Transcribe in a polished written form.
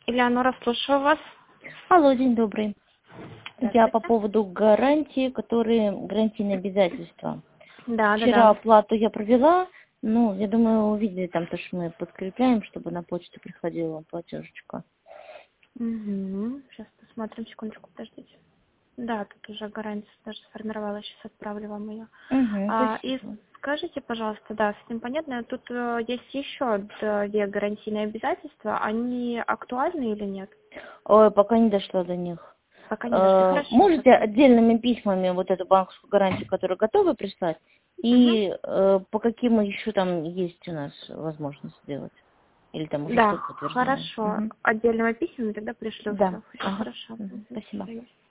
Элеонора, слушаю вас. Алло, день добрый. Я по Здравствуйте. поводу гарантии, гарантийные обязательства. Вчера Да. оплату я провела, я думаю, вы увидели там то, что мы подкрепляем, чтобы на почту приходила платежечка. Угу. Сейчас посмотрим, секундочку, подождите. Да, тут уже гарантия даже сформировалась, сейчас отправлю вам ее. И Спасибо. скажите, пожалуйста, да, с этим понятно, тут есть еще две гарантийные обязательства, они актуальны или нет? Ой, пока не дошла до них. Пока не дошли. Хорошо, Можете тогда. отдельными письмами вот эту банковскую гарантию, которую готовы прислать, Угу. и по каким еще там есть у нас возможность сделать? Или там уже Да, что-то подтверждено? хорошо. Отдельными письмами тогда пришлю Да. все. Все Ага. хорошо. Спасибо. Всё есть.